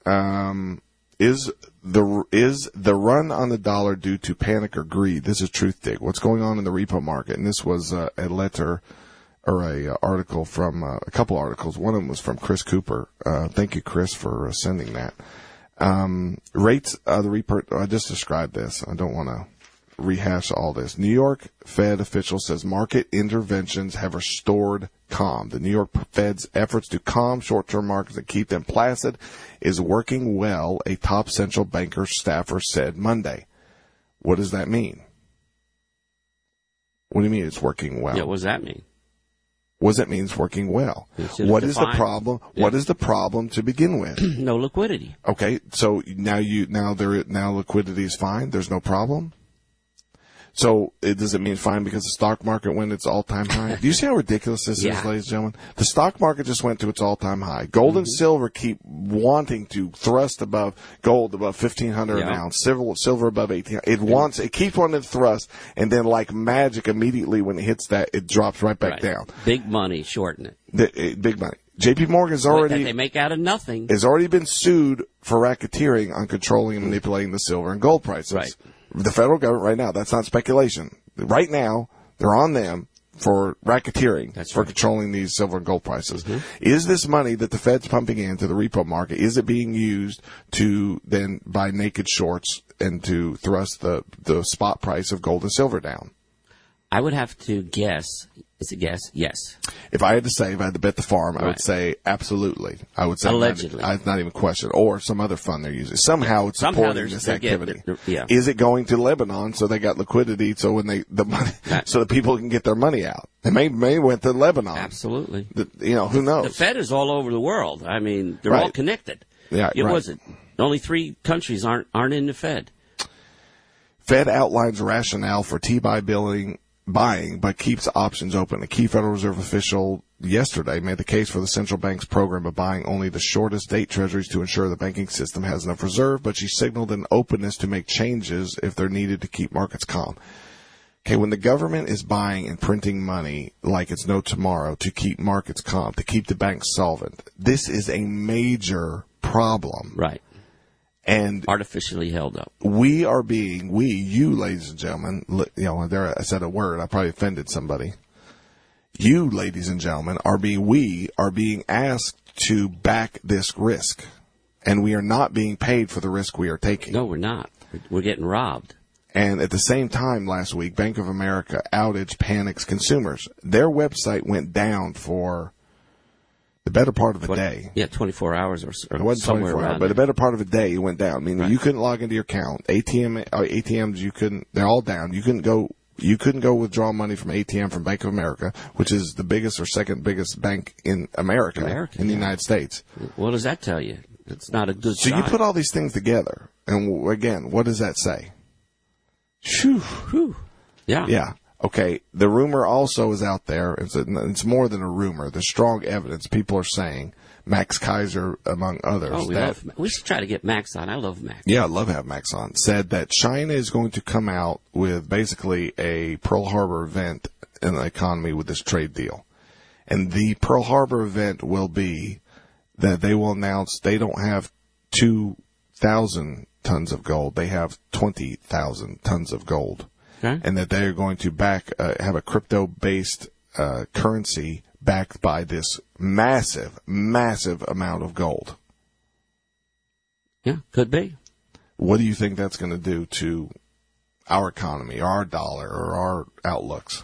Is the run on the dollar due to panic or greed? This is TruthDig. What's going on in the repo market? And this was a letter or a article from a couple articles. One of them was from Chris Cooper. Thank you, Chris, for sending that. Rates the repo. I just described this. I don't want to rehash all this. New York Fed official says market interventions have restored calm. The New York Fed's efforts to calm short-term markets and keep them placid is working well, a top central banker staffer said Monday. What does that mean? What do you mean it's working well? Yeah, what does that mean? What does that mean it's working well? What is the problem? Yeah. What is the problem to begin with? No liquidity. Okay, so now liquidity is fine. There's no problem. So does it mean fine because the stock market went its all-time high? Do you see how ridiculous this is, ladies and gentlemen? The stock market just went to its all-time high. Gold and silver keep wanting to thrust above gold above 1,500 an ounce, silver above 1,800. It keeps wanting to thrust, and then like magic, immediately when it hits that, it drops right back down. Big money shorting it. Big money. J.P. Morgan's already they make out of nothing. Has already been sued for racketeering on controlling and manipulating the silver and gold prices. Right. The federal government right now, that's not speculation. Right now, they're on them for racketeering, for controlling these silver and gold prices. Is this money that the Fed's pumping into the repo market, is it being used to then buy naked shorts and to thrust the spot price of gold and silver down? I would have to guess It's a guess. Yes. If I had to bet the farm, I would say absolutely. I would say allegedly. Not even a question. Or some other fund they're using. Somehow it's supporting this activity. Yeah. Is it going to Lebanon so they got liquidity so when the money so that people can get their money out? They may went to Lebanon. Absolutely. Who knows? The Fed is all over the world. I mean, they're all connected. Yeah. It wasn't. Only 3 countries aren't in the Fed. Fed outlines rationale for T-buy buying, but keeps options open. A key Federal Reserve official yesterday made the case for the central bank's program of buying only the shortest date treasuries to ensure the banking system has enough reserve, but she signaled an openness to make changes if they're needed to keep markets calm. Okay, when the government is buying and printing money like it's no tomorrow to keep markets calm, to keep the banks solvent, this is a major problem. Right. And artificially held up. You, ladies and gentlemen, I said a word, I probably offended somebody. You, ladies and gentlemen, are being asked to back this risk. And we are not being paid for the risk we are taking. No, we're not. We're getting robbed. And at the same time last week, Bank of America outage panics consumers. Their website went down for the better part of a day. Yeah, 24 hours or it wasn't somewhere 24 hours, around but the better part of a day it went down. Meaning you couldn't log into your account. ATMs you couldn't. They're all down. You couldn't go withdraw money from ATM from Bank of America, which is the biggest or second biggest bank in America in the United States. What does that tell you? It's not a good sign. So you put all these things together, and again, what does that say? Whew. Yeah. Yeah. Okay, the rumor also is out there. It's more than a rumor. There's strong evidence. People are saying, Max Kaiser, among others. Oh, we should try to get Max on. I love Max. Yeah, I'd love to have Max on. Said that China is going to come out with basically a Pearl Harbor event in the economy with this trade deal. And the Pearl Harbor event will be that they will announce they don't have 2,000 tons of gold. They have 20,000 tons of gold. Okay. And that they're going to have a crypto-based currency backed by this massive, massive amount of gold. Yeah, could be. What do you think that's going to do to our economy, or our dollar, or our outlooks?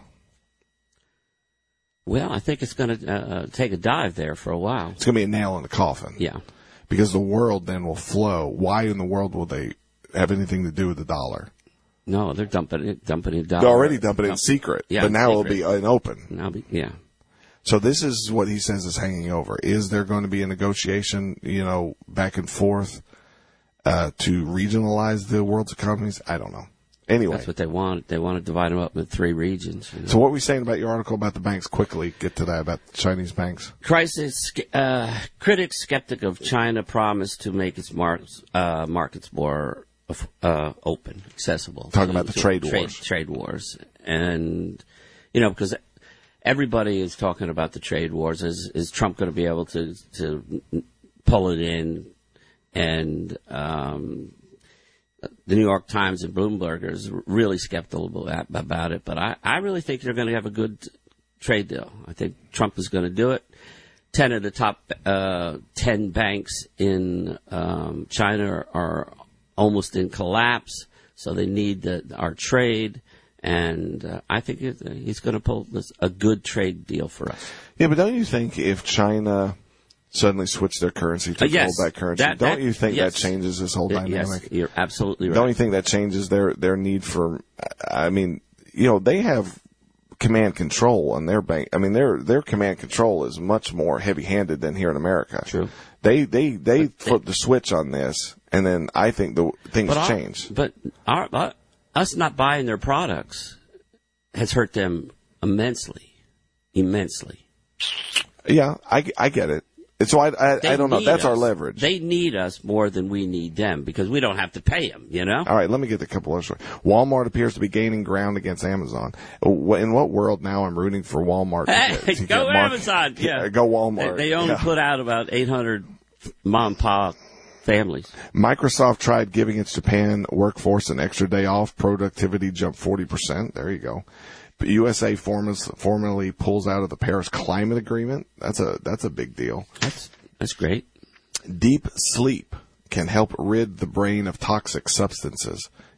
Well, I think it's going to take a dive there for a while. It's going to be a nail in the coffin. Yeah. Because the world then will flow. Why in the world will they have anything to do with the dollar? No, they're dumping it dollar. They're already dumping it in secret. Yeah, but now it'll be in open. Yeah. So this is what he says is hanging over. Is there going to be a negotiation, back and forth, to regionalize the world's economies? I don't know. Anyway. That's what they want. They want to divide them up into 3 regions. So what were we saying about your article about the banks? Quickly get to that, about Chinese banks. Critics skeptic of China promise to make its markets more open, accessible. Talking about the trade wars. Trade wars. And, because everybody is talking about the trade wars. Is Trump going to be able to pull it in? And the New York Times and Bloomberg is really skeptical about it. But I really think they're going to have a good trade deal. I think Trump is going to do it. 10 of the top 10 banks in China are almost in collapse, so they need our trade. And I think he's going to pull a good trade deal for us. Yeah, but don't you think if China suddenly switched their currency to rollback currency, don't you think that changes this whole dynamic? Yes, you're absolutely right. Don't you think that changes their need for? I mean, they have command control on their bank. I mean, their command control is much more heavy-handed than here in America. True. They flip the switch on this, and then I think things change. But us not buying their products has hurt them immensely. Yeah, I get it. So I don't know. That's our leverage. They need us more than we need them because we don't have to pay them, All right, let me get a couple of stories. Walmart appears to be gaining ground against Amazon. In what world now I'm rooting for Walmart? Go Amazon. Yeah. Go Walmart. They only put out about 800 mom and pop families. Microsoft tried giving its Japan workforce an extra day off. Productivity jumped 40%. There you go. USA formally pulls out of the Paris Climate Agreement. That's a big deal. That's great. Deep sleep can help rid the brain of toxic substances.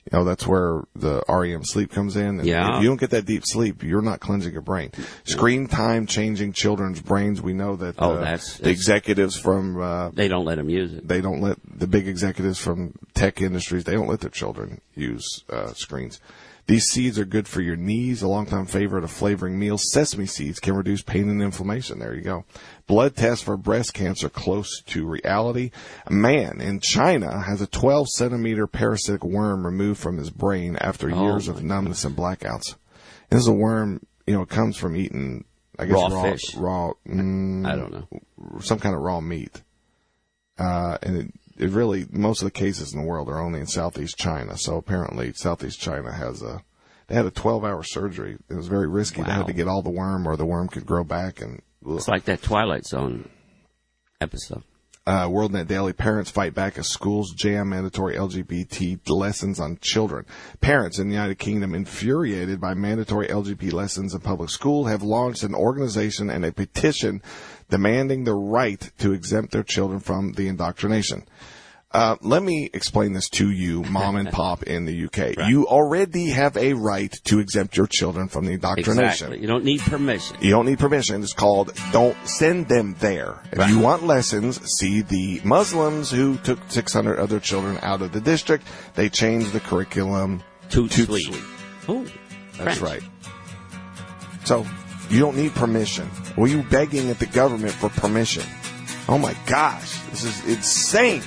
You know, that's where the REM sleep comes in. And Yeah. if you don't get that deep sleep, you're not cleansing your brain. Screen time changing children's brains. We know that the executives from they don't let them use it. They don't let the big executives from tech industries, they don't let their children use screens. These seeds are good for your knees, a longtime favorite of flavoring meals. Sesame seeds can reduce pain and inflammation. There you go. Blood test for breast cancer close to reality. A man in China has a 12-centimeter parasitic worm removed from his brain after years of numbness and blackouts. This is a worm, you know, it comes from eating, I guess, raw fish. I don't know. Some kind of raw meat. And it really, most of the cases in the world are only in Southeast China. So apparently Southeast China they had a 12-hour surgery. It was very risky. Wow. They had to get all the worm or the worm could grow back. And it's like that Twilight Zone episode. WorldNet Daily, parents fight back as schools jam mandatory LGBT lessons on children. Parents in the United Kingdom, infuriated by mandatory LGBT lessons in public school, have launched an organization and a petition demanding the right to exempt their children from the indoctrination. Let me explain this to you, mom and pop in the UK. Right. You already have a right to exempt your children from the indoctrination. Exactly. You don't need permission. You don't need permission. It's called don't send them there. If you want lessons, see the Muslims who took 600 other children out of the district. They changed the curriculum to sweet. Oh, that's right. So you don't need permission. Were you begging at the government for permission? Oh my gosh, this is insane.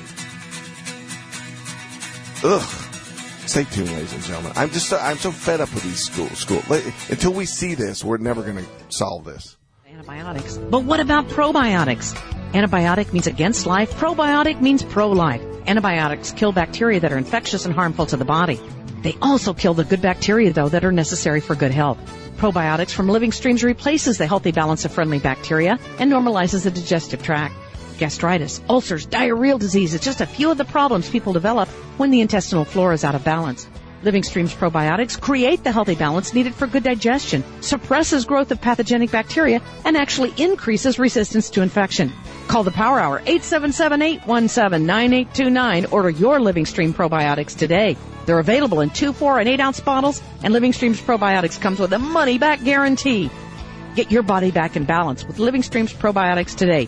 Ugh. Stay tuned, ladies and gentlemen. I'm so fed up with these schools. Until we see this, we're never going to solve this. Antibiotics. But what about probiotics? Antibiotic means against life. Probiotic means pro-life. Antibiotics kill bacteria that are infectious and harmful to the body. They also kill the good bacteria, though, that are necessary for good health. Probiotics from Living Streams replaces the healthy balance of friendly bacteria and normalizes the digestive tract. Gastritis, ulcers, diarrheal disease is just a few of the problems people develop when the intestinal flora is out of balance. Living Streams probiotics create the healthy balance needed for good digestion, suppresses growth of pathogenic bacteria, and actually increases resistance to infection. Call the Power Hour, 877-817-9829. Order your Living Stream probiotics today. They're available in 2, 4, and 8-ounce bottles, and Living Streams probiotics comes with a money-back guarantee. Get your body back in balance with Living Streams probiotics today.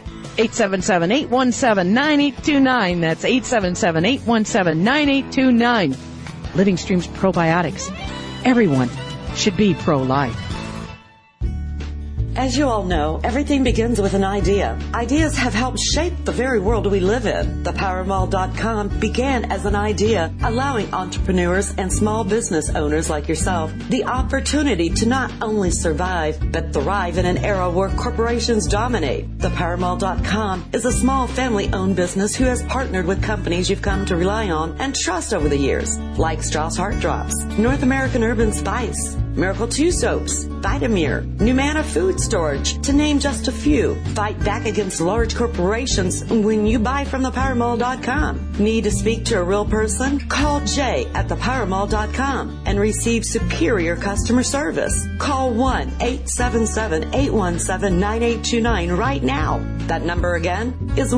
877-817-9829. That's 877-817-9829. Living Streams probiotics. Everyone should be pro-life. As you all know, everything begins with an idea. Ideas have helped shape the very world we live in. ThePowerMall.com began as an idea, allowing entrepreneurs and small business owners like yourself the opportunity to not only survive, but thrive in an era where corporations dominate. ThePowerMall.com is a small family-owned business who has partnered with companies you've come to rely on and trust over the years, like Strauss Heart Drops, North American Urban Spice, Miracle 2 Soaps, Vitamir, Numana Food Storage, to name just a few. Fight back against large corporations when you buy from ThePowerMall.com. Need to speak to a real person? Call Jay at ThePowerMall.com and receive superior customer service. Call 1-877-817-9829 right now. That number again is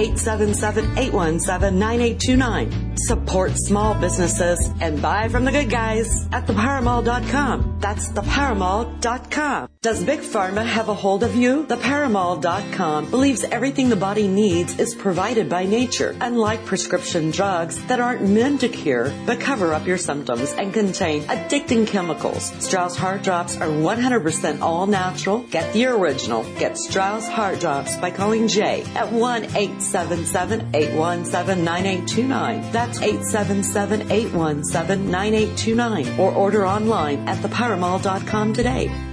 1-877-817-9829. Support small businesses and buy from the good guys at ThePowerMall.com. That's ThePowerMall.com. Does Big Pharma have a hold of you? ThePowerMall.com believes everything the body needs is provided by nature, unlike prescription drugs that aren't meant to cure but cover up your symptoms and contain addicting chemicals. Strauss Heart Drops are 100% all natural. Get the original. Get Strauss Heart Drops by calling Jay at 1-877-817-9829. That's 877-817-9829. Or order online at ThePowerMall.com today.